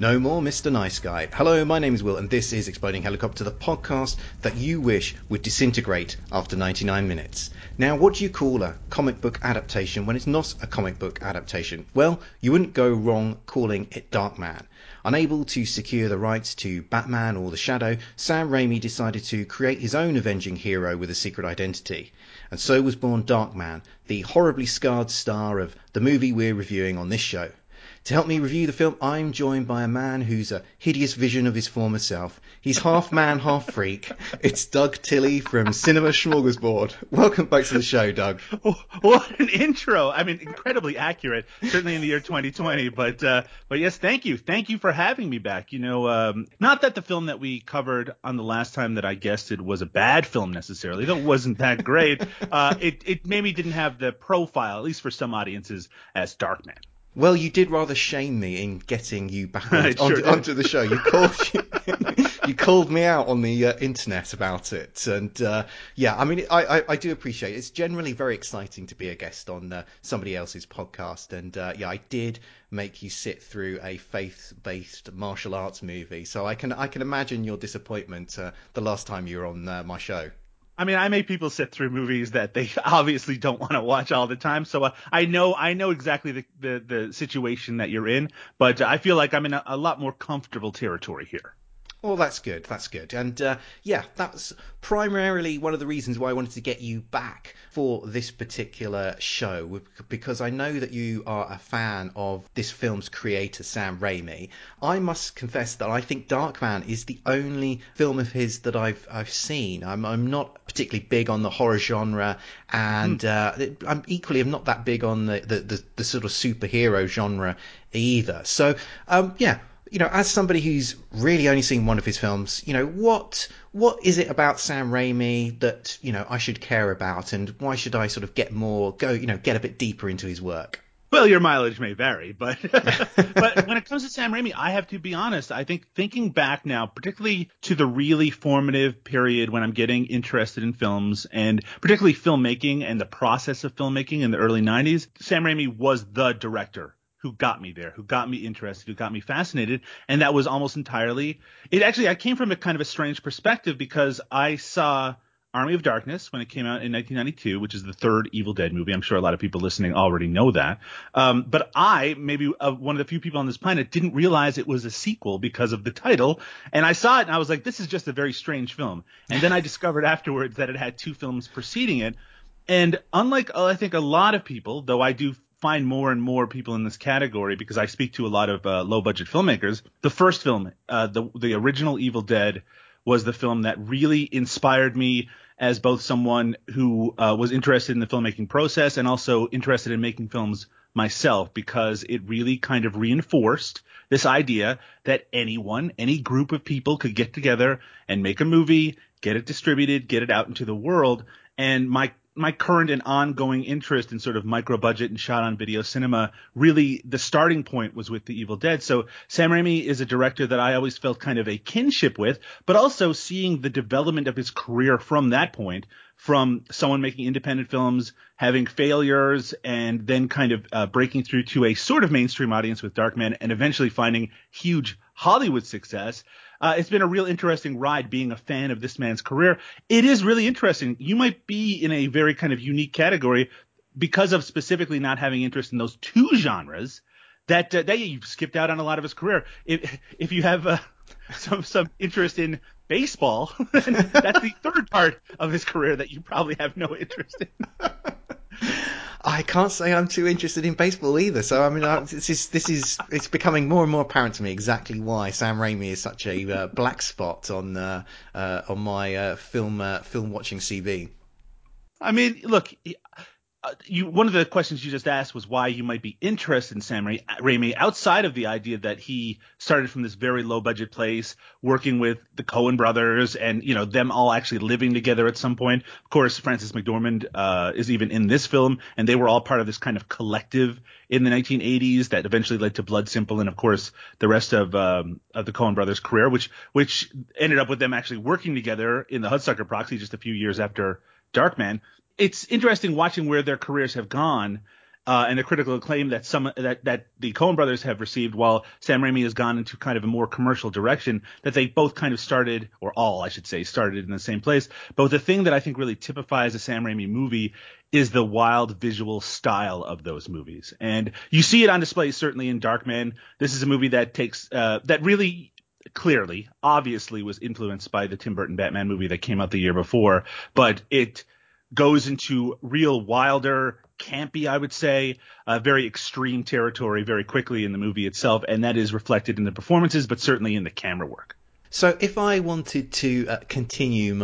No more Mr. Nice Guy. Hello, my name is Will, and this is Exploding Helicopter, the podcast that you wish would disintegrate after 99 minutes. Now, what do you call a comic book adaptation when it's not a comic book adaptation? Well, you wouldn't go wrong calling it Darkman. Unable to secure the rights to Batman or The Shadow, Sam Raimi decided to create his own avenging hero with a secret identity. And so was born Darkman, the horribly scarred star of the movie we're reviewing on this show. To help me review the film, I'm joined by a man who's a hideous vision of his former self. He's half man, half freak. It's Doug Tilley from Cinema Smorgasbord. Welcome back to the show, Doug. Oh, what an intro. I mean, incredibly accurate, certainly in the year 2020. But yes, thank you. Thank you for having me back. You know, not that the film that we covered on the last time that I guessed it was a bad film necessarily. Though it wasn't that great. It maybe didn't have the profile, at least for some audiences, as Darkman. Well, you did rather shame me in getting you back onto the show. You called me out on the internet about it, and yeah, I mean, I do appreciate it. It's generally very exciting to be a guest on somebody else's podcast, and yeah, I did make you sit through a faith-based martial arts movie, so I can imagine your disappointment the last time you were on my show. I mean, I make people sit through movies that they obviously don't want to watch all the time. So I know exactly the situation that you're in, but I feel like I'm in a lot more comfortable territory here. Well, that's good. That's good. And yeah, that's primarily one of the reasons why I wanted to get you back for this particular show, because I know that you are a fan of this film's creator, Sam Raimi. I must confess that I think Darkman is the only film of his that I've seen. I'm not particularly big on the horror genre, and I'm not that big on the sort of superhero genre either. So yeah. You know, as somebody who's really only seen one of his films, you know, what is it about Sam Raimi that, you know, I should care about, and why should I sort of get a bit deeper into his work? Well, your mileage may vary, but but when it comes to Sam Raimi, I have to be honest. I think thinking back now, particularly to the really formative period when I'm getting interested in films, and particularly filmmaking and the process of filmmaking in the early 90s, Sam Raimi was the director who got me there, who got me interested, who got me fascinated. And that was almost entirely it. Actually, I came from a kind of a strange perspective because I saw Army of Darkness when it came out in 1992, which is the third Evil Dead movie. I'm sure a lot of people listening already know that. But I, maybe one of the few people on this planet, didn't realize it was a sequel because of the title. And I saw it and I was like, this is just a very strange film. And then I discovered afterwards that it had two films preceding it. And unlike, I think, a lot of people, though I do find more and more people in this category because I speak to a lot of low-budget filmmakers. The first film, the original Evil Dead, was the film that really inspired me as both someone who was interested in the filmmaking process and also interested in making films myself, because it really kind of reinforced this idea that any group of people could get together and make a movie, get it distributed, get it out into the world. And my current and ongoing interest in sort of micro budget and shot on video cinema, really the starting point was with the Evil Dead. So Sam Raimi is a director that I always felt kind of a kinship with, but also seeing the development of his career from that point, from someone making independent films, having failures, and then kind of breaking through to a sort of mainstream audience with Darkman, and eventually finding huge Hollywood success. It's been a real interesting ride being a fan of this man's career. It is really interesting. You might be in a very kind of unique category because of specifically not having interest in those two genres that you've skipped out on a lot of his career. If you have some interest in baseball, then that's the third part of his career that you probably have no interest in. I can't say I'm too interested in baseball either. So I mean, it's becoming more and more apparent to me exactly why Sam Raimi is such a black spot on my film watching CV. I mean, look. One of the questions you just asked was why you might be interested in Sam Raimi outside of the idea that he started from this very low budget place, working with the Coen brothers and, you know, them all actually living together at some point. Of course, Frances McDormand is even in this film, and they were all part of this kind of collective in the 1980s that eventually led to Blood Simple and, of course, the rest of the Coen brothers' career, which ended up with them actually working together in The Hudsucker Proxy just a few years after Darkman. It's interesting watching where their careers have gone and the critical acclaim that that the Coen brothers have received, while Sam Raimi has gone into kind of a more commercial direction, that they both kind of started, or all I should say, started in the same place. But the thing that I think really typifies a Sam Raimi movie is the wild visual style of those movies. And you see it on display certainly in Darkman. This is a movie that takes that really clearly, obviously was influenced by the Tim Burton Batman movie that came out the year before, but it goes into real wilder, campy, I would say, very extreme territory very quickly in the movie itself, and that is reflected in the performances, but certainly in the camera work. So if I wanted to continue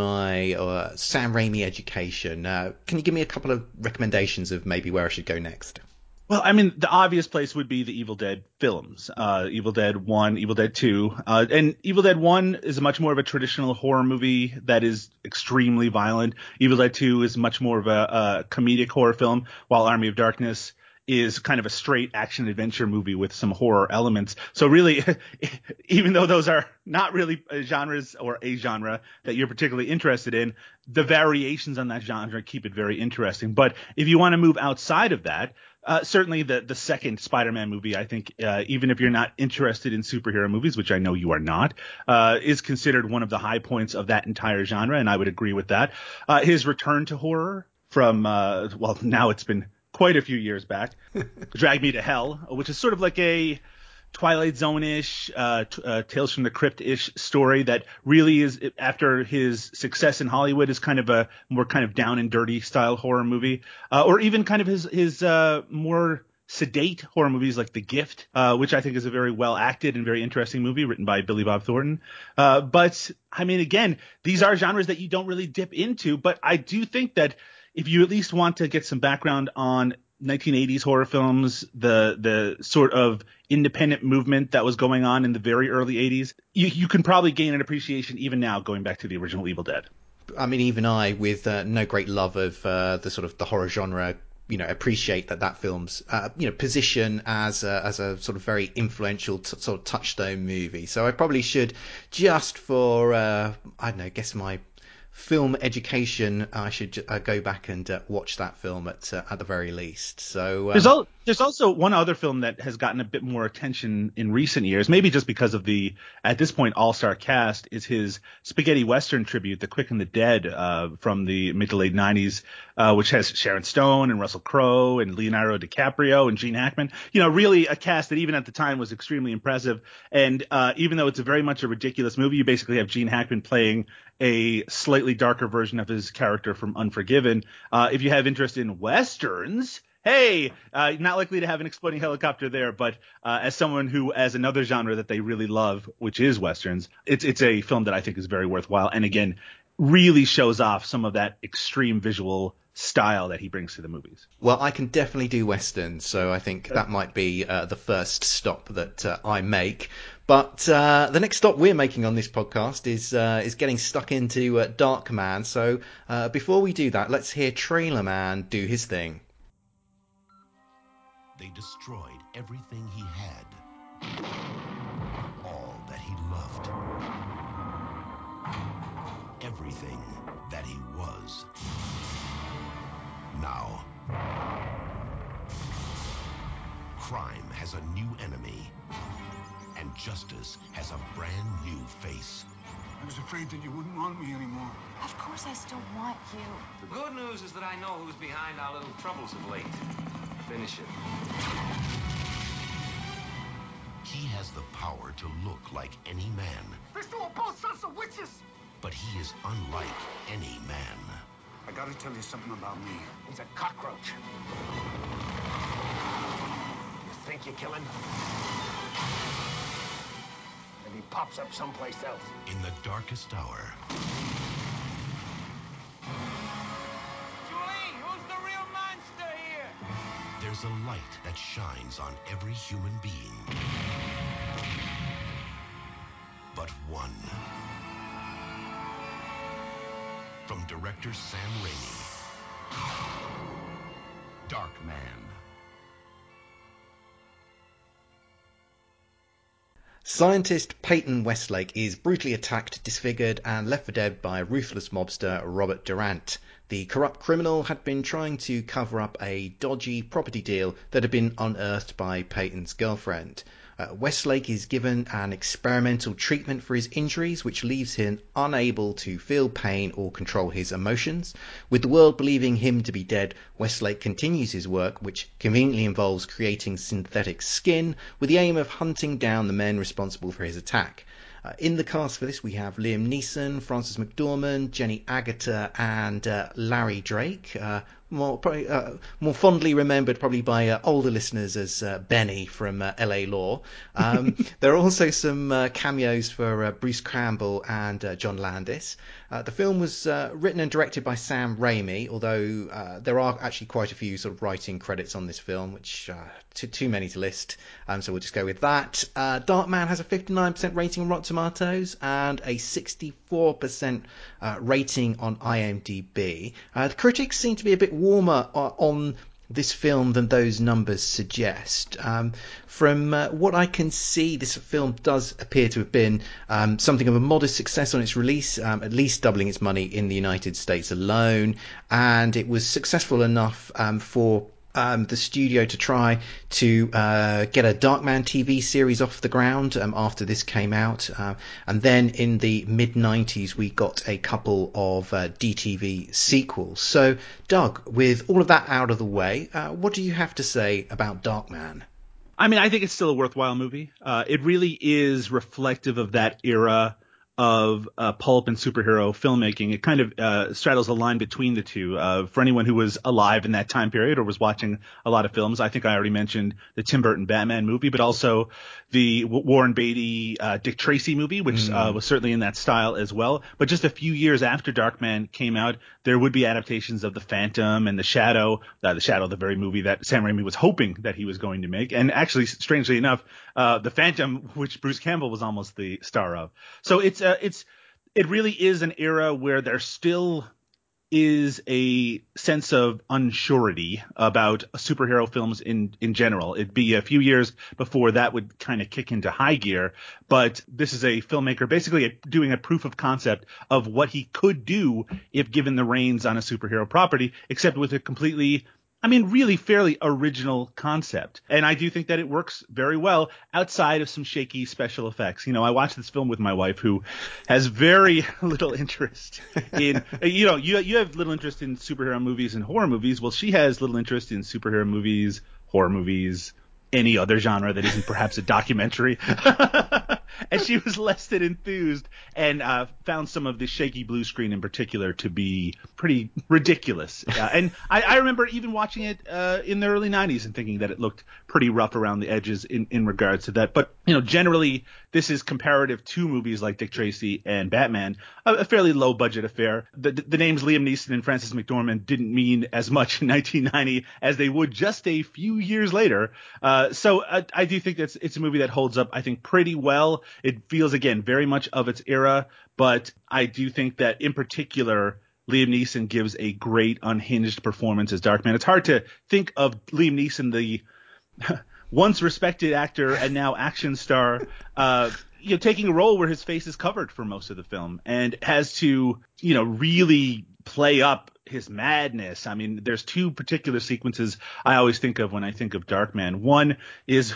my Sam Raimi education, can you give me a couple of recommendations of maybe where I should go next? Well, I mean, the obvious place would be the Evil Dead films, Evil Dead 1, Evil Dead 2. And Evil Dead 1 is much more of a traditional horror movie that is extremely violent. Evil Dead 2 is much more of a comedic horror film, while Army of Darkness is kind of a straight action adventure movie with some horror elements. So really, even though those are not really genres or a genre that you're particularly interested in, the variations on that genre keep it very interesting. But if you want to move outside of that, certainly the second Spider-Man movie, I think, even if you're not interested in superhero movies, which I know you are not, is considered one of the high points of that entire genre, and I would agree with that. His return to horror from, well, now it's been quite a few years back, Drag Me to Hell, which is sort of like a Twilight Zone-ish, Tales from the Crypt-ish story that really is, after his success in Hollywood, is kind of a more kind of down and dirty style horror movie, or even kind of his more sedate horror movies like The Gift, which I think is a very well acted and very interesting movie written by Billy Bob Thornton. But I mean, again, these are genres that you don't really dip into, but I do think that if you at least want to get some background on 1980s horror films, the sort of independent movement that was going on in the very early 80s, you can probably gain an appreciation even now going back to the original Evil Dead. I mean, even I, with no great love of the sort of the horror genre, appreciate that film's position as a sort of very influential sort of touchstone movie. So I probably should, just for I don't know, guess my film education, I should go back and watch that film at the very least. So there's also one other film that has gotten a bit more attention in recent years, maybe just because of the, at this point, all-star cast, is his spaghetti western tribute, The Quick and the Dead, from the mid to late 90s, which has Sharon Stone and Russell Crowe and Leonardo DiCaprio and Gene Hackman. Really a cast that even at the time was extremely impressive. And even though it's very much a ridiculous movie, you basically have Gene Hackman playing a slightly darker version of his character from Unforgiven. If you have interest in westerns, hey, not likely to have an exploding helicopter there, but as someone who, as another genre that they really love, which is westerns, it's a film that I think is very worthwhile. And again, really shows off some of that extreme visual style that he brings to the movies. Well, I can definitely do westerns, so I think that might be the first stop that I make. But the next stop we're making on this podcast is getting stuck into Darkman. So before we do that, let's hear Trailer Man do his thing. They destroyed everything he had, all that he loved, everything that he was. Now, crime has a new enemy, and justice has a brand new face. I was afraid that you wouldn't want me anymore. Of course I still want you. The good news is that I know who's behind our little troubles of late. Finish it. He has the power to look like any man. They're still both sons of witches! But he is unlike any man. I gotta tell you something about me. He's a cockroach. You think you kill him? And he pops up someplace else. In the darkest hour, Julie, who's the real monster here? there's a light that shines on every human being. But one. From director Sam Raimi. Darkman. Scientist Peyton Westlake is brutally attacked, disfigured, and left for dead by ruthless mobster Robert Durant. The corrupt criminal had been trying to cover up a dodgy property deal that had been unearthed by Peyton's girlfriend. Westlake is given an experimental treatment for his injuries, which leaves him unable to feel pain or control his emotions. With the world believing him to be dead, Westlake continues his work, which conveniently involves creating synthetic skin with the aim of hunting down the men responsible for his attack. In the cast for this, we have Liam Neeson, Frances McDormand, Jenny Agutter, and Larry Drake. More fondly remembered probably by older listeners as Benny from LA Law. There are also some cameos for Bruce Campbell and John Landis. The film was written and directed by Sam Raimi, although there are actually quite a few sort of writing credits on this film, which too many to list, so we'll just go with that. Darkman has a 59% rating on Rotten Tomatoes and a 64% rating on IMDb. The critics seem to be a bit warmer on this film than those numbers suggest. From what I can see, this film does appear to have been something of a modest success on its release, at least doubling its money in the United States alone, and it was successful enough for the studio to try to get a Darkman TV series off the ground after this came out. And then in the mid-90s, we got a couple of DTV sequels. So, Doug, with all of that out of the way, what do you have to say about Darkman? I mean, I think it's still a worthwhile movie. It really is reflective of that era of pulp and superhero filmmaking. It kind of straddles a line between the two. For anyone who was alive in that time period or was watching a lot of films, I think I already mentioned the Tim Burton Batman movie, but also the Warren Beatty Dick Tracy movie, which was certainly in that style as well. But just a few years after Darkman came out, there would be adaptations of The Phantom and The Shadow, the very movie that Sam Raimi was hoping that he was going to make. And actually, strangely enough, The Phantom, which Bruce Campbell was almost the star of. So it really is an era where there still is a sense of unsurety about superhero films in general. It'd be a few years before that would kind of kick into high gear, but this is a filmmaker basically doing a proof of concept of what he could do if given the reins on a superhero property, except with a completely, really fairly original concept. And I do think that it works very well outside of some shaky special effects. I watched this film with my wife, who has very little interest in, you have little interest in superhero movies and horror movies. Well, she has little interest in superhero movies, horror movies, any other genre that isn't perhaps a documentary. And she was less than enthused and found some of the shaky blue screen in particular to be pretty ridiculous. And I remember even watching it in the early 90s and thinking that it looked pretty rough around the edges in regards to that. But, generally this is comparative to movies like Dick Tracy and Batman, a fairly low budget affair. The names Liam Neeson and Frances McDormand didn't mean as much in 1990 as they would just a few years later. So I do think it's a movie that holds up, I think, pretty well. It feels, again, very much of its era, but I do think that in particular, Liam Neeson gives a great unhinged performance as Darkman. It's hard to think of Liam Neeson, the once respected actor and now action star, taking a role where his face is covered for most of the film and has to, really play up his madness. There's two particular sequences I always think of when I think of Darkman. One is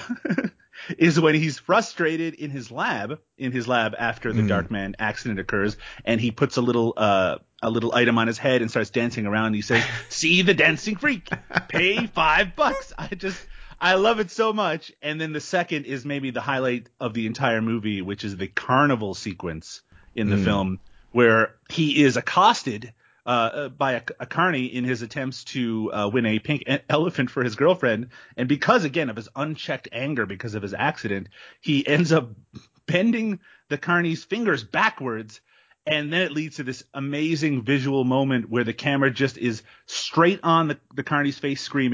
when he's frustrated in his lab after the Darkman accident occurs, and he puts a little item on his head and starts dancing around. And he says, "See the dancing freak, pay $5." I love it so much. And then the second is maybe the highlight of the entire movie, which is the carnival sequence in the film, where he is accosted by a carny in his attempts to win a pink elephant for his girlfriend. And because, again, of his unchecked anger because of his accident, he ends up bending the carny's fingers backwards. And then it leads to this amazing visual moment where the camera just is straight on the carny's face screaming,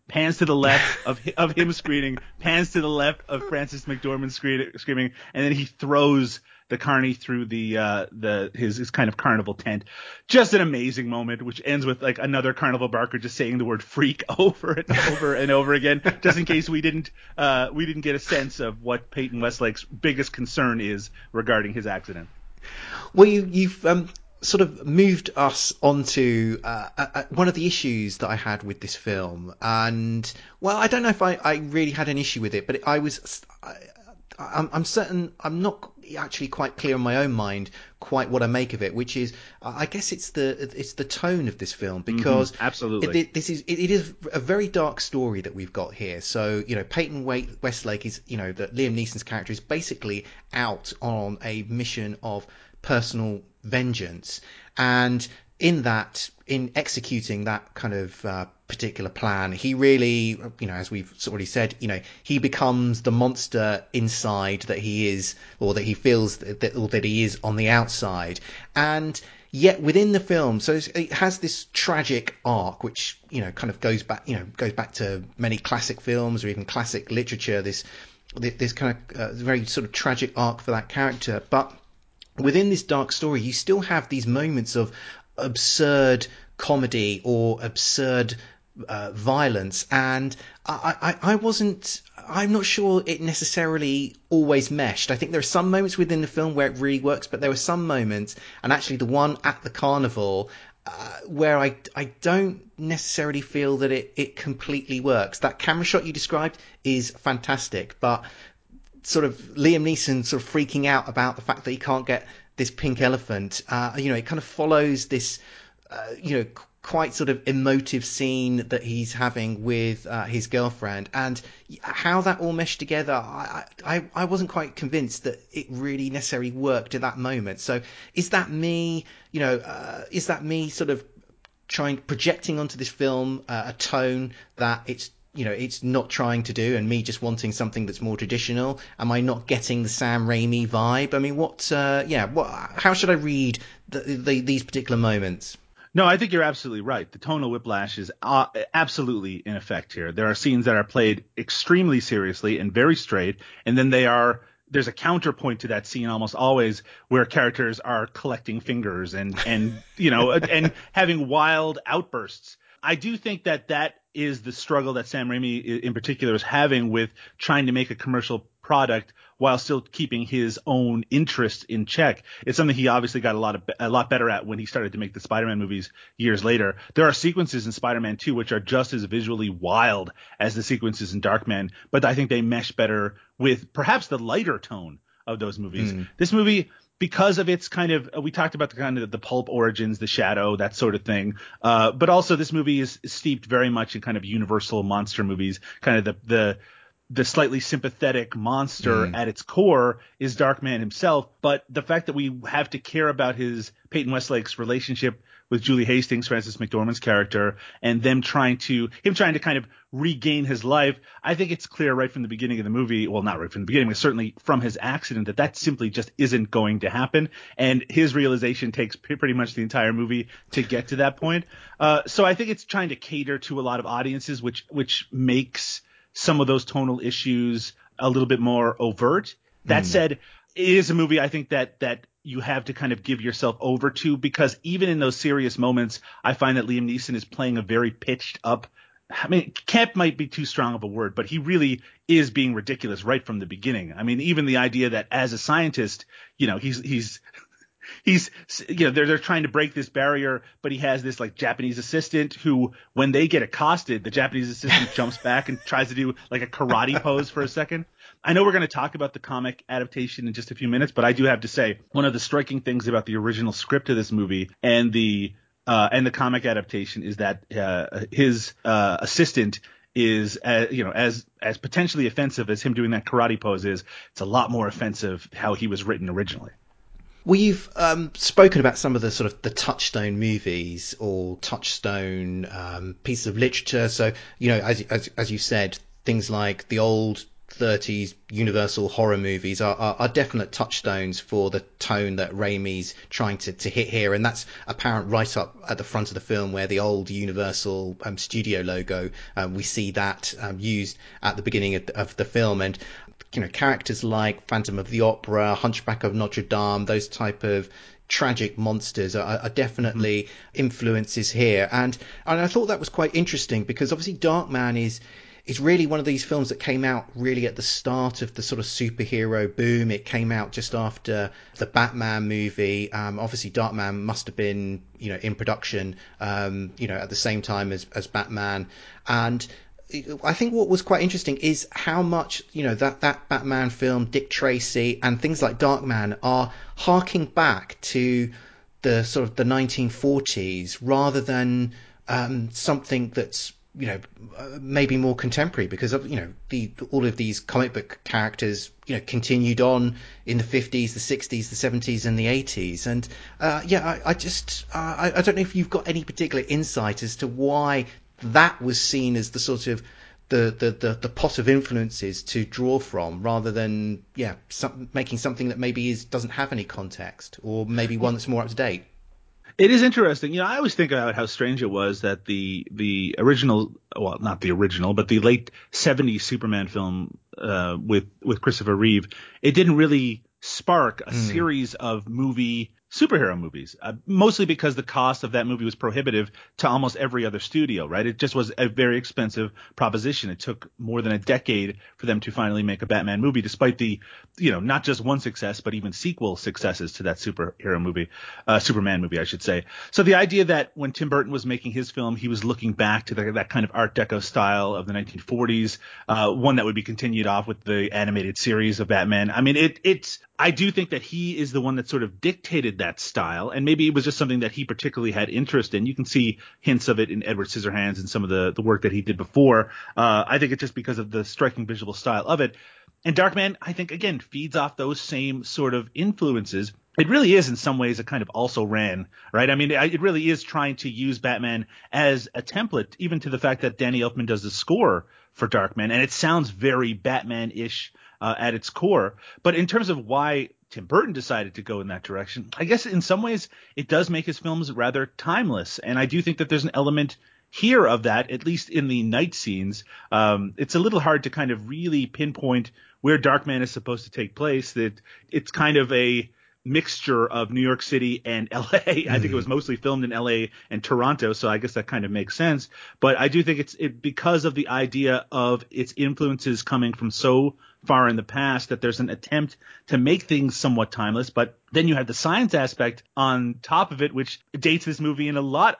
pans to the left of him screaming, pans to the left of Frances McDormand screaming, and then he throws the carny through his kind of carnival tent. Just an amazing moment, which ends with like another carnival barker just saying the word freak over and over and over again, just in case we didn't get a sense of what Peyton Westlake's biggest concern is regarding his accident. Well, you've sort of moved us onto one of the issues that I had with this film, and well, I don't know if I really had an issue with it, but I'm certain I'm not actually quite clear in my own mind quite what I make of it, which is I guess it's the tone of this film, because absolutely it is a very dark story that we've got here. So Peyton Westlake is that Liam Neeson's character is basically out on a mission of personal vengeance, and in executing that kind of particular plan, he really, as we've already said, he becomes the monster inside that he is, or that he feels that he is on the outside. And yet within the film, so it has this tragic arc, which kind of goes back to many classic films or even classic literature. This kind of very sort of tragic arc for that character, but within this dark story, you still have these moments of absurd comedy or absurd violence, and I'm not sure it necessarily always meshed. I think there are some moments within the film where it really works, but there were some moments, and actually the one at the carnival, where I don't necessarily feel that it completely works. That camera shot you described is fantastic, but sort of Liam Neeson sort of freaking out about the fact that he can't get this pink elephant, it kind of follows this, quite sort of emotive scene that he's having with his girlfriend, and how that all meshed together. I wasn't quite convinced that it really necessarily worked at that moment. So is that me? Is that me sort of projecting onto this film a tone that it's not trying to do, and me just wanting something that's more traditional? Am I not getting the Sam Raimi vibe? I mean, how should I read these particular moments? No, I think you're absolutely right. The tonal whiplash is absolutely in effect here. There are scenes that are played extremely seriously and very straight, and then there's a counterpoint to that scene almost always, where characters are collecting fingers and and having wild outbursts. I do think that is the struggle that Sam Raimi in particular is having with trying to make a commercial product while still keeping his own interest in check. It's something he obviously got a lot better at when he started to make the Spider-Man movies years later. There are sequences in Spider-Man 2 which are just as visually wild as the sequences in Darkman, but I think they mesh better with perhaps the lighter tone of those movies. This movie, because of its kind of, we talked about the kind of the pulp origins, the shadow, that sort of thing. But also this movie is steeped very much in kind of Universal monster movies. Kind of the slightly sympathetic monster at its core is Darkman himself. But the fact that we have to care about Peyton Westlake's relationship with Julie Hastings, Frances McDormand's character, and him trying to kind of regain his life, I think it's clear right from the beginning of the movie, well, not right from the beginning, but certainly from his accident, that simply just isn't going to happen. And his realization takes pretty much the entire movie to get to that point. So I think it's trying to cater to a lot of audiences, which makes some of those tonal issues a little bit more overt. That said, it is a movie I think that you have to kind of give yourself over to, because even in those serious moments, I find that Liam Neeson is playing a very pitched up, I mean, camp might be too strong of a word, but he really is being ridiculous right from the beginning. I mean, even the idea that as a scientist, he's they're trying to break this barrier, but he has this like Japanese assistant who, when they get accosted, the Japanese assistant jumps back and tries to do like a karate pose for a second. I know we're going to talk about the comic adaptation in just a few minutes, but I do have to say one of the striking things about the original script of this movie and the comic adaptation is that his assistant is as potentially offensive as him doing that karate pose is. It's a lot more offensive how he was written originally. Well, you've spoken about some of the sort of the touchstone movies or touchstone pieces of literature. So, as you said, things like the old 30s Universal horror movies are definite touchstones for the tone that Raimi's trying to hit here, and that's apparent right up at the front of the film where the old Universal studio logo, we see that used at the beginning of the film. And characters like Phantom of the Opera, Hunchback of Notre Dame, those type of tragic monsters are definitely influences here. And I thought that was quite interesting because obviously Darkman is really one of these films that came out really at the start of the sort of superhero boom. It came out just after the Batman movie. Obviously Darkman must have been, in production, at the same time as Batman. And I think what was quite interesting is how much, that Batman film, Dick Tracy, and things like Darkman are harking back to the sort of the 1940s rather than something that's maybe more contemporary, because of all of these comic book characters continued on in the 50s, the 60s, the 70s, and the 80s. And I don't know if you've got any particular insight as to why that was seen as the sort of the pot of influences to draw from, rather than making something that maybe doesn't have any context, or maybe one that's more up to date. It is interesting. I always think about how strange it was that the original, well, not the original, but the late 70s Superman film with Christopher Reeve, it didn't really spark a series of superhero movies, mostly because the cost of that movie was prohibitive to almost every other studio, right? It just was a very expensive proposition. It took more than a decade for them to finally make a Batman movie, despite the, not just one success, but even sequel successes to that superhero movie, Superman movie, I should say. So the idea that when Tim Burton was making his film, he was looking back to that kind of Art Deco style of the 1940s, one that would be continued off with the animated series of Batman. I mean, I do think that he is the one that sort of dictated that style, and maybe it was just something that he particularly had interest in. You can see hints of it in Edward Scissorhands and some of the work that he did before. I think it's just because of the striking visual style of it. And Darkman, I think, again, feeds off those same sort of influences. It really is, in some ways, a kind of also ran, right? I mean, it really is trying to use Batman as a template, even to the fact that Danny Elfman does the score for Darkman, and it sounds very Batman-ish at its core. But in terms of why Tim Burton decided to go in that direction, I guess in some ways it does make his films rather timeless. And I do think that there's an element here of that, at least in the night scenes. It's a little hard to kind of really pinpoint where Darkman is supposed to take place. That it's kind of a mixture of New York City and LA. I think it was mostly filmed in LA and Toronto, so I guess that kind of makes sense. But I do think it's because of the idea of its influences coming from so far in the past that there's an attempt to make things somewhat timeless. But then you have the science aspect on top of it, which dates this movie in a lot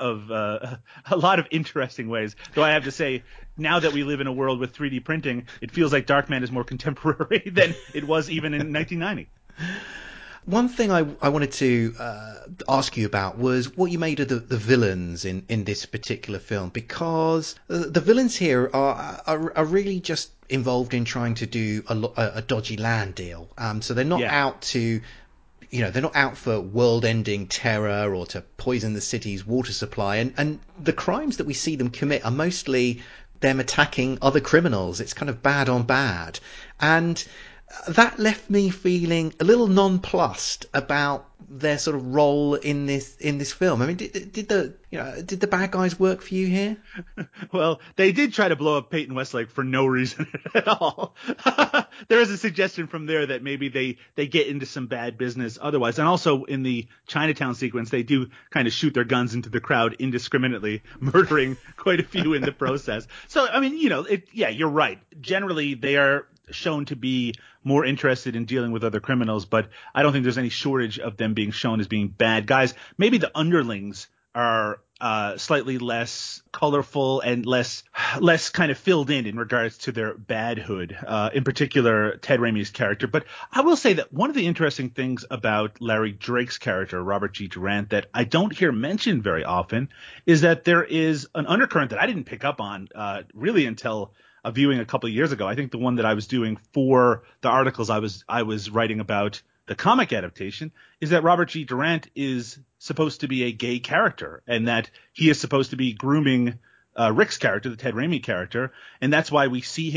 of interesting ways. Though I have to say, now that we live in a world with 3D printing, it feels like Darkman is more contemporary than it was even in 1990. One thing I wanted to ask you about was what you made of the villains in this particular film, because the villains here are really just involved in trying to do a dodgy land deal. So they're not out to, they're not out for world-ending terror or to poison the city's water supply. And the crimes that we see them commit are mostly them attacking other criminals. It's kind of bad on bad. And that left me feeling a little nonplussed about their sort of role in this film. I mean, did the bad guys work for you here? Well, they did try to blow up Peyton Westlake for no reason at all. There is a suggestion from there that maybe they get into some bad business otherwise. And also in the Chinatown sequence, they do kind of shoot their guns into the crowd indiscriminately, murdering quite a few in the process. So, I mean, you're right. Generally, they are shown to be more interested in dealing with other criminals, but I don't think there's any shortage of them being shown as being bad guys. Maybe the underlings are slightly less colorful and less kind of filled in regards to their badhood, in particular Ted Raimi's character. But I will say that one of the interesting things about Larry Drake's character, Robert G. Durant, that I don't hear mentioned very often is that there is an undercurrent that I didn't pick up on really until a viewing a couple of years ago. I think the one that I was doing for the articles I was writing about the comic adaptation is that Robert G. Durant is supposed to be a gay character, and that he is supposed to be grooming Rick's character, the Ted Raimi character, and that's why we see him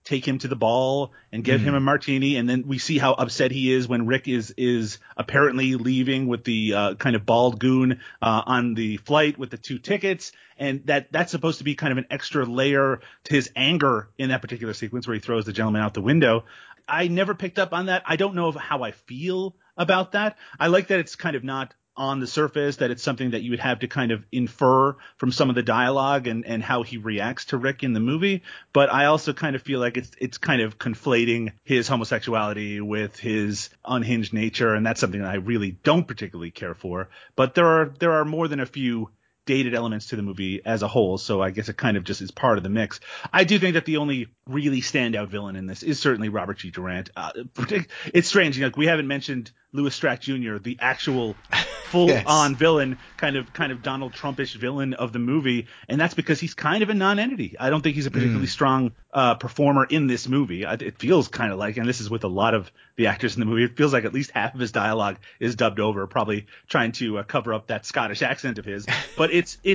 take him to the ball and give him a martini, and then we see how upset he is when Rick is apparently leaving with the kind of bald goon on the flight with the 2 tickets, and that's supposed to be kind of an extra layer to his anger in that particular sequence where he throws the gentleman out the window. I never picked up on that. I don't know how I feel about that. I like that it's kind of not on the surface, that it's something that you would have to kind of infer from some of the dialogue and how he reacts to Rick in the movie. But I also kind of feel like it's kind of conflating his homosexuality with his unhinged nature, and that's something that I really don't particularly care for. But there are more than a few dated elements to the movie as a whole, so I guess it kind of just is part of the mix. I do think that the only really standout villain in this is certainly Robert G. Durant. It's strange, we haven't mentioned Louis Strack Jr., the actual full-on villain, kind of Donald Trumpish villain of the movie, and that's because he's kind of a non-entity. I don't think he's a particularly strong performer in this movie. It feels kind of like, and this is with a lot of the actors in the movie, it feels like at least half of his dialogue is dubbed over, probably trying to cover up that Scottish accent of his. But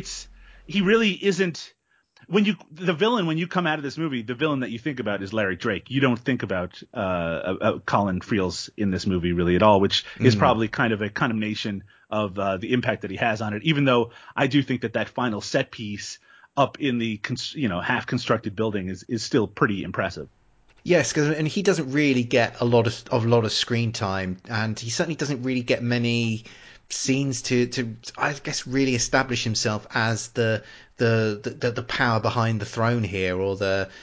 he really isn't. When you come out of this movie, the villain that you think about is Larry Drake. You don't think about Colin Friels in this movie really at all, which is probably kind of a condemnation of the impact that he has on it. Even though I do think that final set piece up in the half constructed building is still pretty impressive. Yes, and he doesn't really get a lot of screen time, and he certainly doesn't really get many scenes to I guess really establish himself as the power behind the throne here, or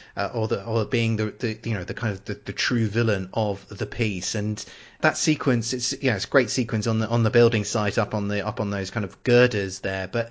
being the kind of the true villain of the piece. And that sequence, it's a great sequence on the building site up on those kind of girders there. But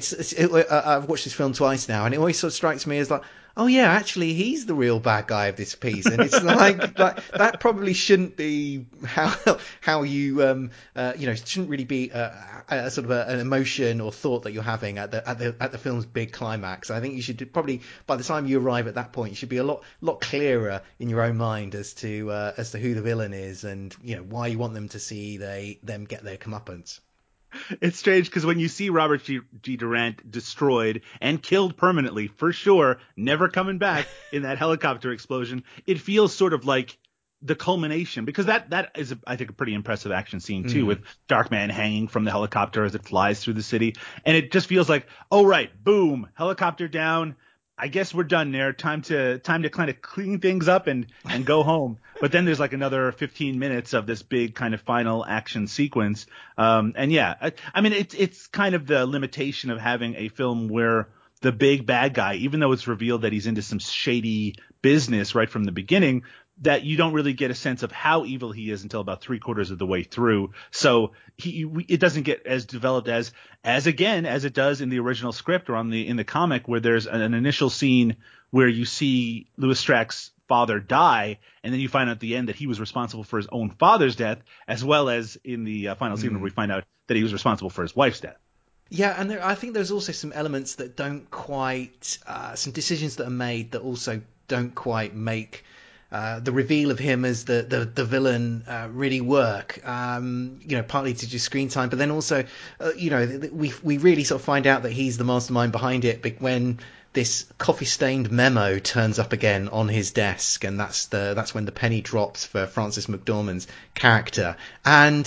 I've watched this film twice now, and it always sort of strikes me as like, oh yeah, actually he's the real bad guy of this piece, and it's like that probably shouldn't be how you shouldn't really be a sort of an emotion or thought that you're having at the film's big climax. I think you should probably, by the time you arrive at that point, you should be a lot clearer in your own mind as to who the villain is, and why you want them to see them get their comeuppance. It's strange because when you see Robert G. Durant destroyed and killed permanently, for sure, never coming back in that helicopter explosion, it feels sort of like the culmination, because that is, I think, a pretty impressive action scene too, with Darkman hanging from the helicopter as it flies through the city. And it just feels like, oh, right, boom, helicopter down. I guess we're done there. Time to kind of clean things up and go home. But then there's like another 15 minutes of this big kind of final action sequence. And yeah, I mean, it's kind of the limitation of having a film where the big bad guy, even though it's revealed that he's into some shady business right from the beginning, that you don't really get a sense of how evil he is until about 3/4 of the way through. So it doesn't get as developed as it does in the original script or in the comic, where there's an initial scene where you see Louis Strack's father die, and then you find out at the end that he was responsible for his own father's death, as well as in the final scene where we find out that he was responsible for his wife's death. Yeah, and I think there's also some elements that don't quite, some decisions that are made that also don't quite make the reveal of him as the villain really work. Partly to just screen time, but then also, we really sort of find out that he's the mastermind behind it when this coffee-stained memo turns up again on his desk, and that's when the penny drops for Frances McDormand's character. And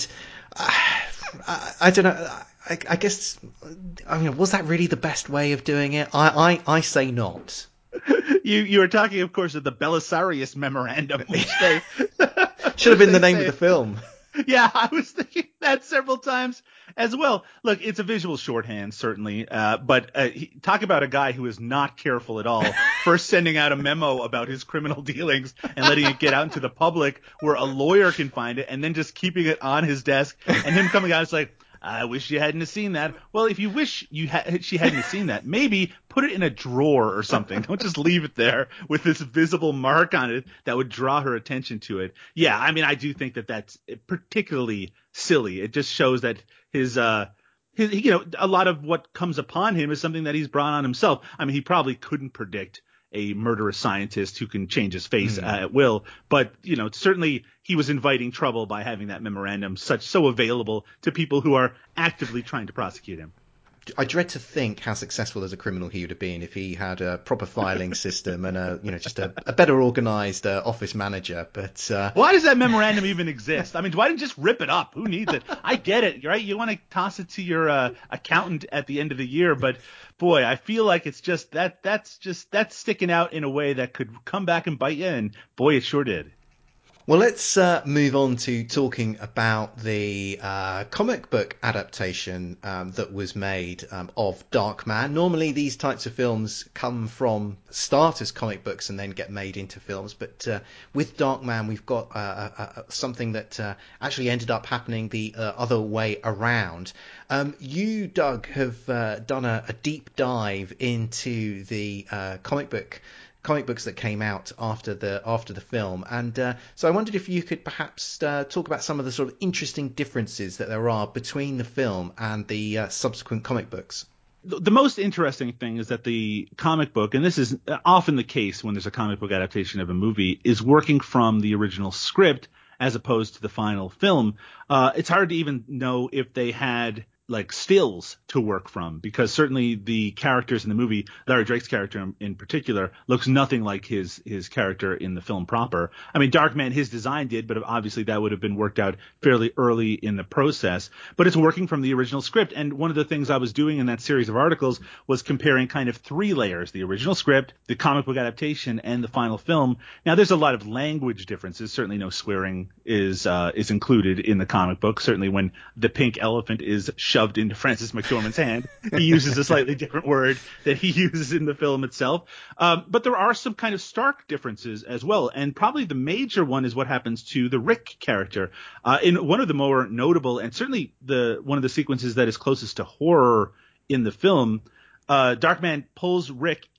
I don't know. I guess, was that really the best way of doing it? I say not. You were talking, of course, of the Belisarius Memorandum, which they should have been the name of the film. Yeah, I was thinking that several times as well. Look, it's a visual shorthand, certainly, but talk about a guy who is not careful at all. First sending out a memo about his criminal dealings and letting it get out into the public where a lawyer can find it, and then just keeping it on his desk, and him coming out, it's like, I wish you hadn't have seen that. Well, if you wish she hadn't have seen that, maybe put it in a drawer or something. Don't just leave it there with this visible mark on it that would draw her attention to it. Yeah, I mean, I do think that that's particularly silly. It just shows that his a lot of what comes upon him is something that he's brought on himself. I mean, he probably couldn't predict a murderous scientist who can change his face at will, but certainly he was inviting trouble by having that memorandum so available to people who are actively trying to prosecute him. I dread to think how successful as a criminal he would have been if he had a proper filing system and just a better organised office manager. But why does that memorandum even exist? I mean, why didn't you just rip it up? Who needs it? I get it, right? You want to toss it to your accountant at the end of the year, but boy, I feel like it's just that's sticking out in a way that could come back and bite you, and boy, it sure did. Well, let's move on to talking about the comic book adaptation that was made of Darkman. Normally, these types of films start as comic books and then get made into films. But with Darkman, we've got something that actually ended up happening the other way around. You, Doug, have done a deep dive into the comic books that came out after the film, and so I wondered if you could perhaps talk about some of the sort of interesting differences that there are between the film and the subsequent comic books. The most interesting thing is that the comic book, and this is often the case when there's a comic book adaptation of a movie, is working from the original script as opposed to the final film. It's hard to even know if they had like stills to work from, because certainly the characters in the movie, Larry Drake's character in particular, looks nothing like his character in the film proper. I mean, Darkman, his design did, but obviously that would have been worked out fairly early in the process. But it's working from the original script. And one of the things I was doing in that series of articles was comparing kind of three layers: the original script, the comic book adaptation, and the final film. Now, there's a lot of language differences. Certainly no swearing is included in the comic book. Certainly when the pink elephant is shoved into Francis McDormand's hand, he uses a slightly different word that he uses in the film itself. But there are some kind of stark differences as well. And probably the major one is what happens to the Rick character. In one of the more notable, and certainly one of the sequences that is closest to horror in the film, Darkman pulls Rick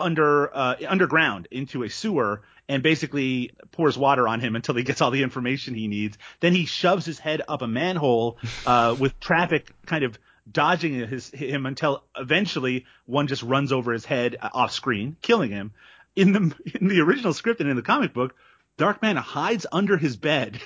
underground into a sewer and basically pours water on him until he gets all the information he needs. Then he shoves his head up a manhole with traffic kind of dodging him until eventually one just runs over his head off screen, killing him. In the original script and in the comic book, Darkman hides under his bed,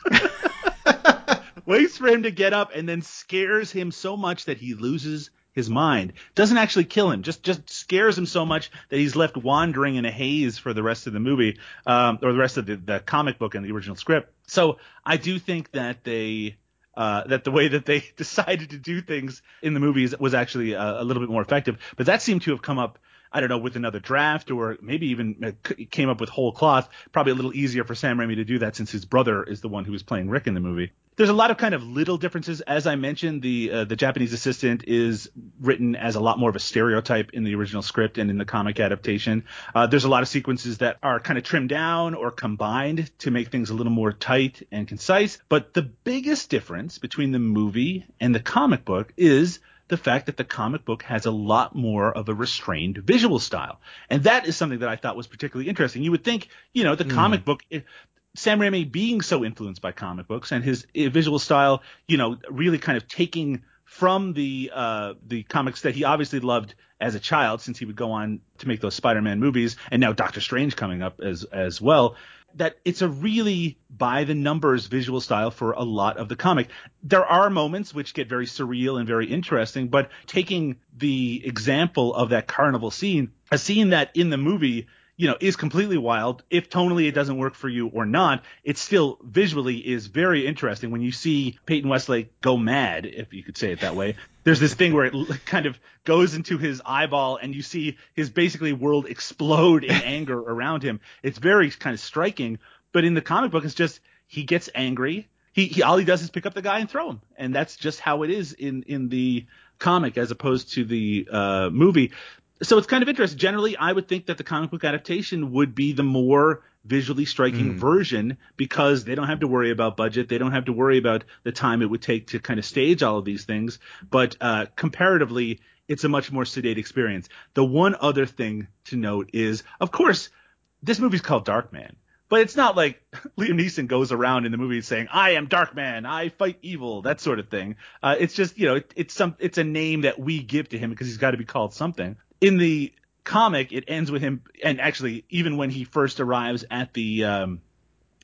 waits for him to get up, and then scares him so much that he loses his mind. Doesn't actually kill him, just scares him so much that he's left wandering in a haze for the rest of the movie, or the rest of the comic book and the original script. So I do think that that the way that they decided to do things in the movies was actually a little bit more effective. But that seemed to have come up, I don't know, with another draft, or maybe even came up with whole cloth. Probably a little easier for Sam Raimi to do that since his brother is the one who was playing Rick in the movie. There's a lot of kind of little differences. As I mentioned, the Japanese assistant is written as a lot more of a stereotype in the original script and in the comic adaptation. There's a lot of sequences that are kind of trimmed down or combined to make things a little more tight and concise. But the biggest difference between the movie and the comic book is the fact that the comic book has a lot more of a restrained visual style. And that is something that I thought was particularly interesting. You would think, the comic book, Sam Raimi being so influenced by comic books and his visual style, really kind of taking from the comics that he obviously loved as a child, since he would go on to make those Spider-Man movies, and now Doctor Strange coming up as well, that it's a really by the numbers visual style for a lot of the comic. There are moments which get very surreal and very interesting, but taking the example of that carnival scene, a scene that in the movie, is completely wild. If tonally it doesn't work for you or not, it still visually is very interesting. When you see Peyton Westlake go mad, if you could say it that way, there's this thing where it kind of goes into his eyeball and you see his basically world explode in anger around him. It's very kind of striking. But in the comic book, it's just he gets angry. He all he does is pick up the guy and throw him. And that's just how it is in the comic as opposed to the movie. So it's kind of interesting. Generally, I would think that the comic book adaptation would be the more visually striking version, because they don't have to worry about budget. They don't have to worry about the time it would take to kind of stage all of these things. But comparatively, it's a much more sedate experience. The one other thing to note is, of course, this movie's called Darkman. But it's not like Liam Neeson goes around in the movie saying, "I am Darkman, I fight evil," that sort of thing. It's just, it's a name that we give to him because he's got to be called something. In the comic, it ends with him, and actually, even when he first arrives at the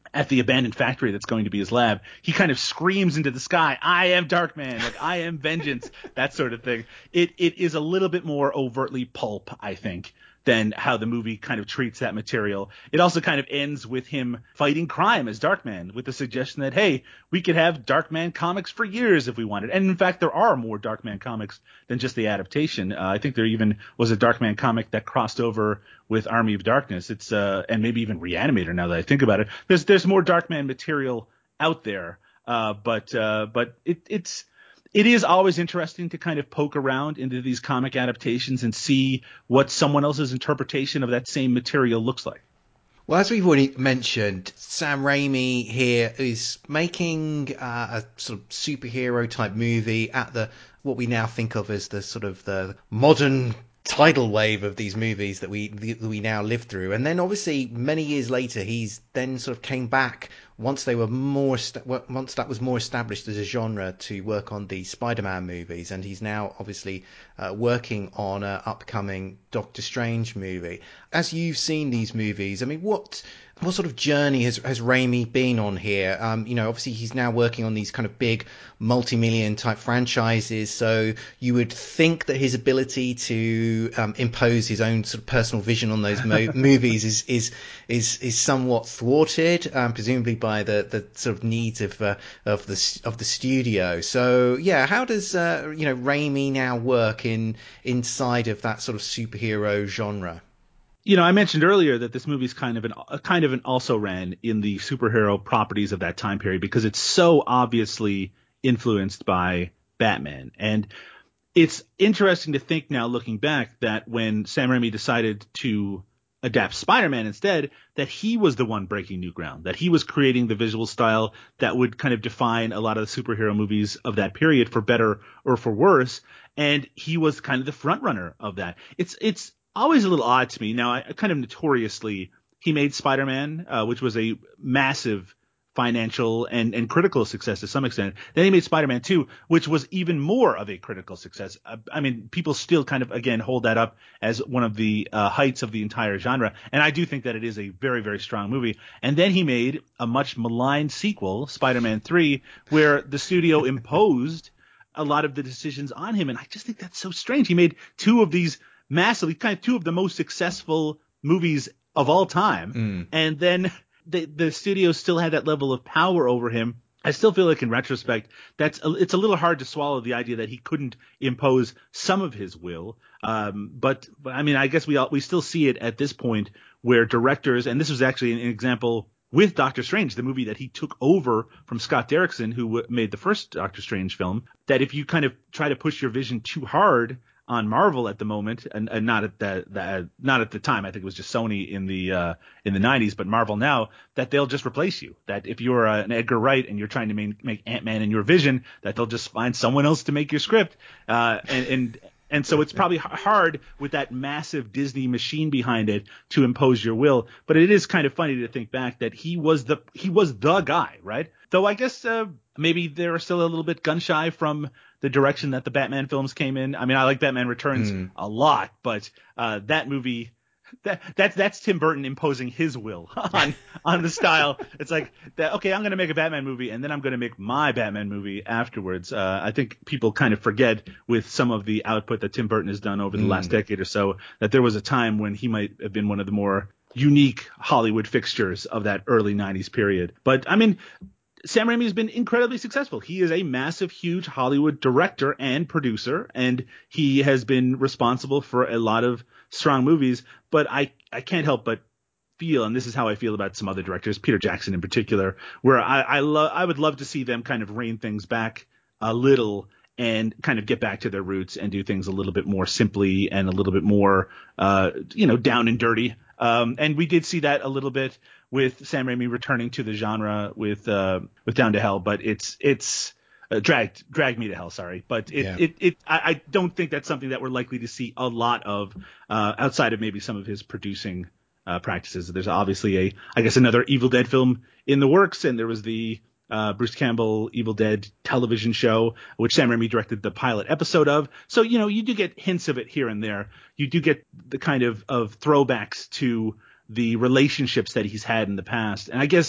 at the abandoned factory that's going to be his lab, he kind of screams into the sky, "I am Darkman," like I am vengeance, that sort of thing. It is a little bit more overtly pulp, I think, than how the movie kind of treats that material. It also kind of ends with him fighting crime as Darkman, with the suggestion that, hey, we could have Darkman comics for years if we wanted. And in fact, there are more Darkman comics than just the adaptation. I think there even was a Darkman comic that crossed over with Army of Darkness. It's and maybe even Reanimator, now that I think about it. There's more Darkman material out there, but it is always interesting to kind of poke around into these comic adaptations and see what someone else's interpretation of that same material looks like. Well, as we've already mentioned, Sam Raimi here is making a sort of superhero type movie at what we now think of as the sort of the modern tidal wave of these movies that we now live through. And then obviously many years later, he's then sort of came back once that was more established as a genre to work on the Spider-Man movies, and he's now obviously working on an upcoming Doctor Strange movie. As you've seen these movies, I mean, what sort of journey has Raimi been on here? Obviously he's now working on these kind of big multi-million type franchises, so you would think that his ability to impose his own sort of personal vision on those movies is somewhat thwarted, presumably by the sort of needs of the studio. So yeah, how does Raimi now work inside of that sort of superhero genre? I mentioned earlier that this movie is kind of an also-ran in the superhero properties of that time period because it's so obviously influenced by Batman. And it's interesting to think now, looking back, that when Sam Raimi decided to adapt Spider-Man instead, that he was the one breaking new ground, that he was creating the visual style that would kind of define a lot of the superhero movies of that period, for better or for worse. And he was kind of the front runner of that. It's always a little odd to me. Now, kind of notoriously, he made Spider-Man, which was a massive financial and critical success to some extent. Then he made Spider-Man 2, which was even more of a critical success. I mean, people still kind of, again, hold that up as one of the heights of the entire genre. And I do think that it is a very, very strong movie. And then he made a much maligned sequel, Spider-Man 3, where the studio imposed a lot of the decisions on him. And I just think that's so strange. He made two of these massively, kind of two of the most successful movies of all time. And then the studio still had that level of power over him. I still feel like in retrospect, it's a little hard to swallow the idea that he couldn't impose some of his will. But I mean, I guess we still see it at this point where directors, and this was actually an example with Doctor Strange, the movie that he took over from Scott Derrickson, who made the first Doctor Strange film, that if you kind of try to push your vision too hard on Marvel at the moment, and not at the time, I think it was just Sony in the 90s, but Marvel now, that they'll just replace you. That if you're an Edgar Wright and you're trying to make Ant-Man in your vision, that they'll just find someone else to make your script. And so it's probably hard with that massive Disney machine behind it to impose your will. But it is kind of funny to think back that he was the guy, right? Though I guess maybe they're still a little bit gun shy from the direction that the Batman films came in. I mean, I like Batman Returns a lot, but that movie, that's Tim Burton imposing his will on the style. It's like, okay, I'm going to make a Batman movie, and then I'm going to make my Batman movie afterwards. I think people kind of forget with some of the output that Tim Burton has done over the last decade or so that there was a time when he might have been one of the more unique Hollywood fixtures of that early 90s period. But I mean, Sam Raimi has been incredibly successful. He is a massive, huge Hollywood director and producer, and he has been responsible for a lot of strong movies. But I can't help but feel, and this is how I feel about some other directors, Peter Jackson in particular, where I would love to see them kind of rein things back a little and kind of get back to their roots and do things a little bit more simply and a little bit more, down and dirty. And we did see that a little bit with Sam Raimi returning to the genre with Down to Hell, but it's Drag Me to Hell. Sorry, but I don't think that's something that we're likely to see a lot of outside of maybe some of his producing practices. There's obviously another Evil Dead film in the works, and there was the Bruce Campbell Evil Dead television show, which Sam Raimi directed the pilot episode of. So, you do get hints of it here and there. You do get the kind of throwbacks to the relationships that he's had in the past. And I guess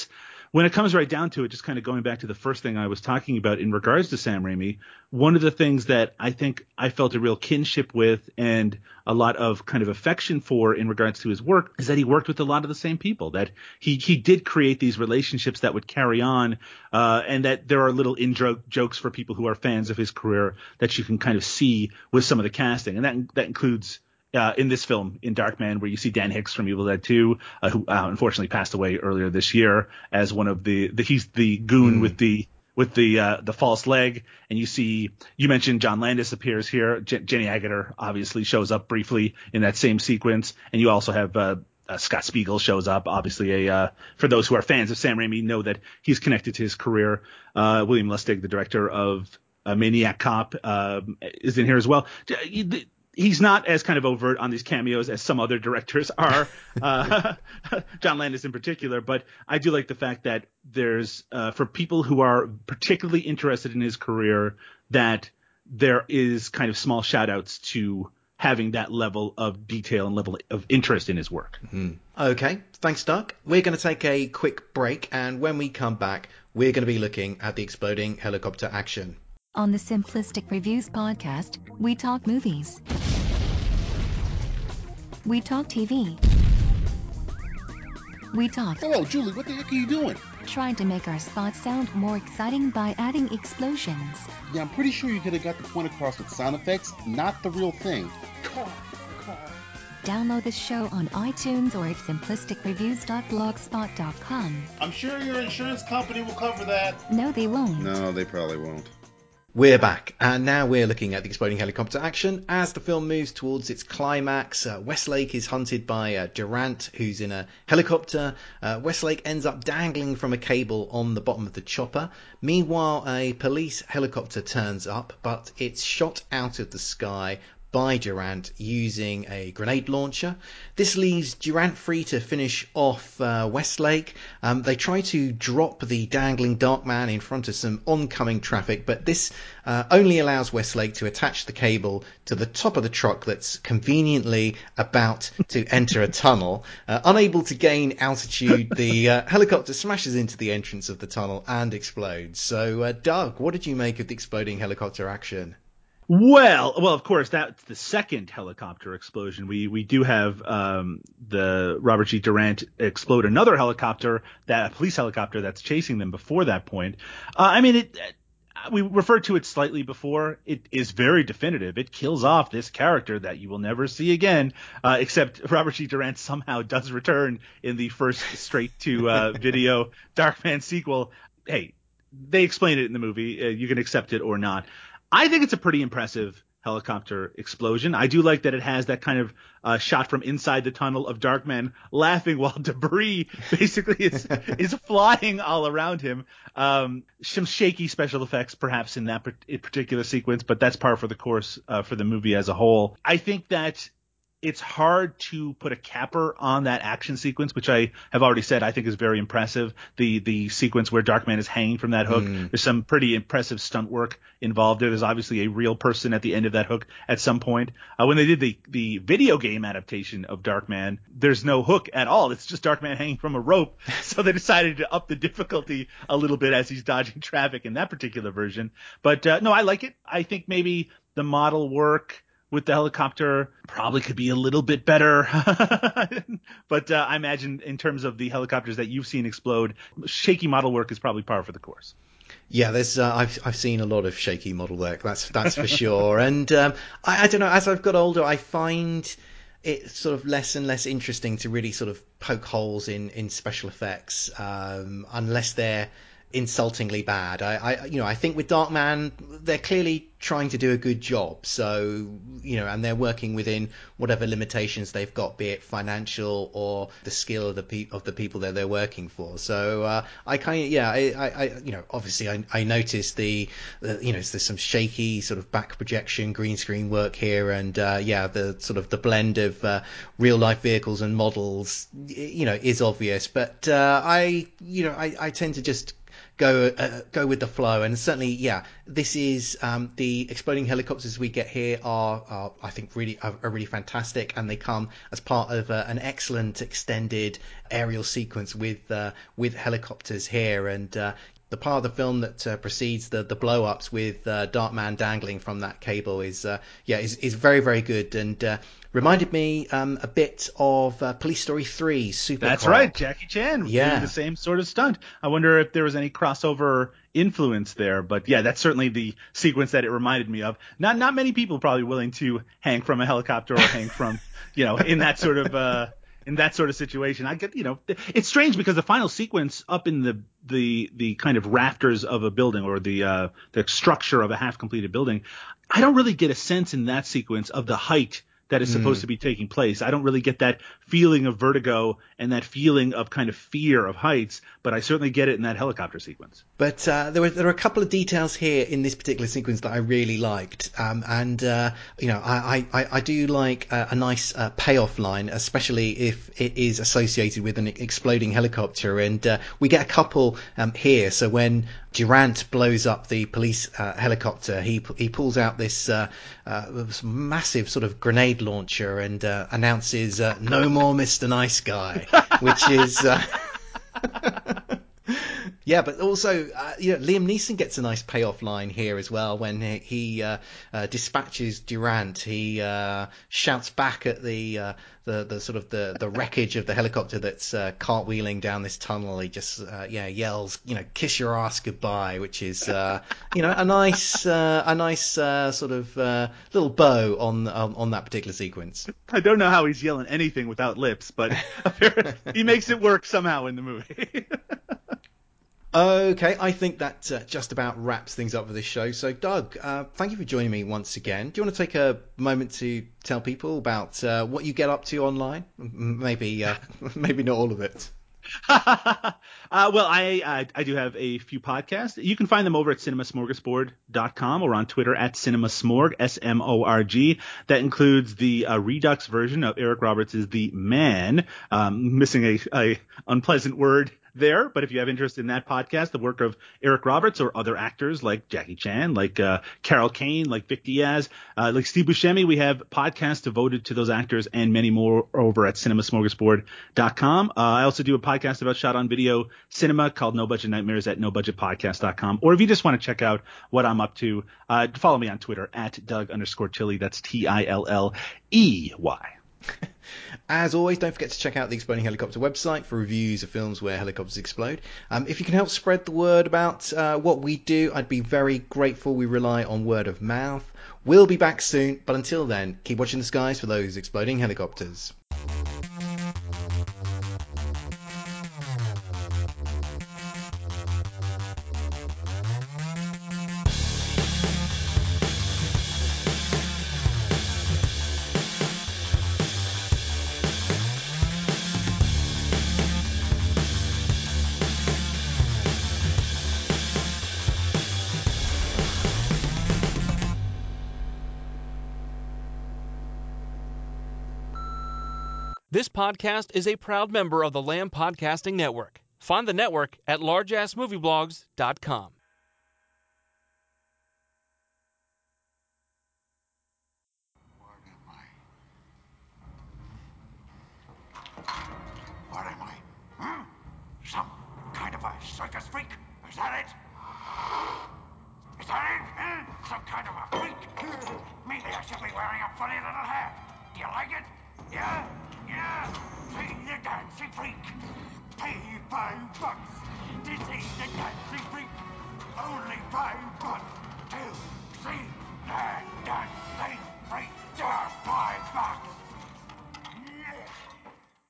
when it comes right down to it, just kind of going back to the first thing I was talking about in regards to Sam Raimi, one of the things that I think I felt a real kinship with and a lot of kind of affection for in regards to his work is that he worked with a lot of the same people, that he did create these relationships that would carry on, and that there are little jokes for people who are fans of his career that you can kind of see with some of the casting. And that includes in this film, in Darkman, where you see Dan Hicks from Evil Dead 2, who unfortunately passed away earlier this year, as one of he's the goon with the false leg. And you mentioned John Landis appears here. Jenny Agutter obviously shows up briefly in that same sequence. And you also have Scott Spiegel shows up. Obviously, for those who are fans of Sam Raimi, know that he's connected to his career. William Lustig, the director of Maniac Cop, is in here as well. He's not as kind of overt on these cameos as some other directors are, John Landis in particular. But I do like the fact that there's, for people who are particularly interested in his career, that there is kind of small shout outs to having that level of detail and level of interest in his work. Mm-hmm. Okay, thanks, Doug. We're going to take a quick break, and when we come back, we're going to be looking at the exploding helicopter action. On the Simplistic Reviews podcast, we talk movies. We talk TV. We talk. Hello, Julie, what the heck are you doing? Trying to make our spots sound more exciting by adding explosions. Yeah, I'm pretty sure you could have got the point across with sound effects, not the real thing. Car. Download the show on iTunes or at simplisticreviews.blogspot.com. I'm sure your insurance company will cover that. No, they won't. No, they probably won't. We're back, and now we're looking at the exploding helicopter action. As the film moves towards its climax, Westlake is hunted by Durant, who's in a helicopter. Westlake ends up dangling from a cable on the bottom of the chopper. Meanwhile, a police helicopter turns up, but it's shot out of the sky by Durant using a grenade launcher. This leaves Durant free to finish off Westlake. They try to drop the dangling Darkman in front of some oncoming traffic, but this only allows Westlake to attach the cable to the top of the truck that's conveniently about to enter a tunnel. Unable to gain altitude, the helicopter smashes into the entrance of the tunnel and explodes. So, Doug, what did you make of the exploding helicopter action? Well, of course, that's the second helicopter explosion. We do have the Robert G. Durant explode another helicopter, a police helicopter that's chasing them before that point. We referred to it slightly before. It is very definitive. It kills off this character that you will never see again, except Robert G. Durant somehow does return in the first straight-to-video Darkman sequel. Hey, they explain it in the movie. You can accept it or not. I think it's a pretty impressive helicopter explosion. I do like that it has that kind of shot from inside the tunnel of Darkman laughing while debris basically is flying all around him. Some shaky special effects perhaps in that particular sequence, but that's par for the course for the movie as a whole. I think that it's hard to put a capper on that action sequence, which I have already said I think is very impressive. The sequence where Darkman is hanging from that hook, there's some pretty impressive stunt work involved there. There's obviously a real person at the end of that hook at some point. When they did the video game adaptation of Darkman, there's no hook at all. It's just Darkman hanging from a rope. So they decided to up the difficulty a little bit as he's dodging traffic in that particular version. But no, I like it. I think maybe the model work with the helicopter probably could be a little bit better. But I imagine in terms of the helicopters that you've seen explode, shaky model work is probably par for the course. Yeah, there's I've seen a lot of shaky model work. That's for sure. And I don't know. As I've got older, I find it sort of less and less interesting to really sort of poke holes in special effects unless they're insultingly bad. I think with Darkman they're clearly trying to do a good job, so and they're working within whatever limitations they've got, be it financial or the skill of the people that they're working for. So I kind of obviously I noticed there's some shaky sort of back projection green screen work here, and the sort of the blend of real life vehicles and models is obvious, but I tend to just go with the flow. And certainly, yeah, this is the exploding helicopters we get here are I think are really fantastic, and they come as part of an excellent extended aerial sequence with helicopters here. And the part of the film that precedes the blow-ups with Darkman dangling from that cable is very, very good, and reminded me a bit of Police Story 3 Super That's Cop. right, Jackie Chan doing the same sort of stunt. I wonder if there was any crossover influence there, but yeah, that's certainly the sequence that it reminded me of. Not many people probably willing to hang from a helicopter or hang from, in that sort of situation. I get, it's strange because the final sequence up in the kind of rafters of a building, or the structure of a half completed building, I don't really get a sense in that sequence of the height that is supposed to be taking place. I don't really get that feeling of vertigo and that feeling of kind of fear of heights, but I certainly get it in that helicopter sequence. But there are a couple of details here in this particular sequence that I really liked, I do like a nice payoff line, especially if it is associated with an exploding helicopter, and we get a couple here. So when Durant blows up the police helicopter, he pulls out this massive sort of grenade launcher and announces "No more Mr. Nice Guy," which is yeah, but also Liam Neeson gets a nice payoff line here as well when he dispatches Durant. He shouts back at the sort of the wreckage of the helicopter that's cartwheeling down this tunnel. He just yells, "Kiss your ass goodbye," which is a nice sort of little bow on that particular sequence. I don't know how he's yelling anything without lips, but he makes it work somehow in the movie. Okay, I think that just about wraps things up for this show. So, Doug, thank you for joining me once again. Do you want to take a moment to tell people about what you get up to online? Maybe not all of it. Well, I do have a few podcasts. You can find them over at cinemasmorgasbord.com or on Twitter at cinemasmorg, SMORG. That includes the Redux version of Eric Roberts' The Man, missing a unpleasant word there, but if you have interest in that podcast, the work of Eric Roberts or other actors like Jackie Chan, like Carol Kane, like Vic Diaz, like Steve Buscemi, we have podcasts devoted to those actors and many more over at cinemasmorgasbord.com. I also do a podcast about shot on video cinema called No Budget Nightmares at nobudgetpodcast.com. Or if you just want to check out what I'm up to, follow me on Twitter at Doug_Tilley. That's TILLEY. As always, don't forget to check out the Exploding Helicopter website for reviews of films where helicopters explode. If you can help spread the word about what we do, I'd be very grateful. We rely on word of mouth. We'll be back soon, but until then, keep watching the skies for those exploding helicopters. This podcast is a proud member of the Lamb Podcasting Network. Find the network at largeassmovieblogs.com. What am I? Some kind of a circus freak? Is that it? Is that it? Some kind of a freak? Maybe I should be wearing a funny little hat. Do you like it? Yeah? Yeah? See the dancing freak. Pay $5 to see the dancing freak. Only $5 to see the dancing